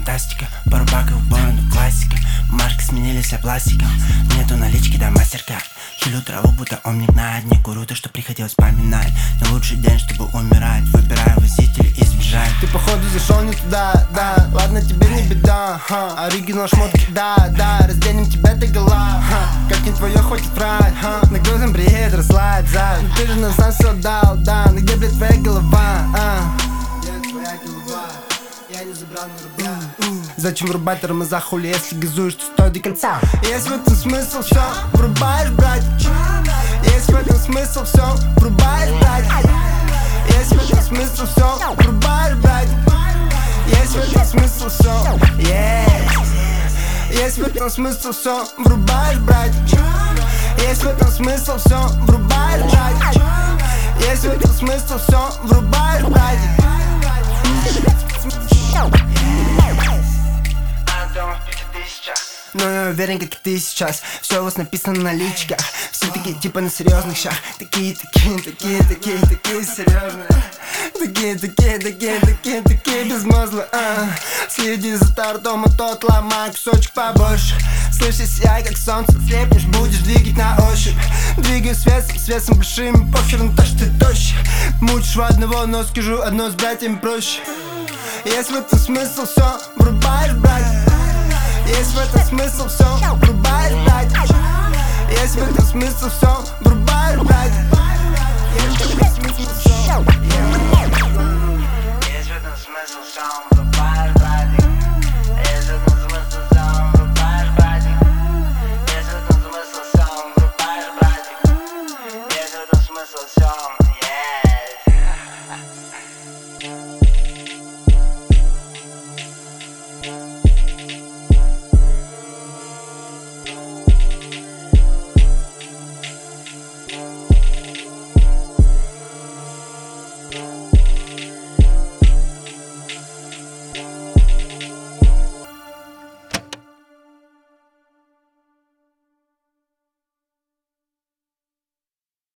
фантастика. Пару баков в бороду, классика. Марки сменились, а пластиком. Нету налички, да мастер-карт. Хилю траву, будто омник на дне. Курю то, что приходилось поминать. На лучший день, чтобы умирать. Выбираю возителей и сбежать. Ты походу зашел не туда, да. Ладно, тебе не беда, оригинал шмотки, да. Разденем тебя до гола, как не твое, хватит врать, нагрузим бред, расслабь, зад. Ну ты же на нас все дал, да. Но где, блядь, твоя голова, Где твоя голова? Я не забрал на рубля. Зачем врубать тормоза, хули, если газуешь, то стой до конца. Есть в этом смысл, все, врубаешь, брать. Есть в этом смысл, все, врубаешь, брать. Есть в этом смысл, все, врубаешь, брать. Есть в этом смысл, все, есть в этом смысл, все, врубаешь, брать. Есть в этом смысл, все, врубаешь, брать. Есть в этом смысл, все, врубаешь, брать. Но я уверен, как и ты сейчас. Все у вас написано на личках. Все такие типа на серьезных щах. Такие серьезные. Такие безмозглые. Следи за тортом, а тот ломай кусочек побольше. Слышишь, я как солнце, слепнешь, будешь двигать на ощупь. Двигаю с весом большим, похер на то, что ты тощий. Мучишь в одного, но скажу одно, с братьями проще. Есть в этом смысл, все, врубаешь, брать. Есть в этом смысл, все, врубаешь, брать. Есть в этом смысл, все, врубаешь, брать.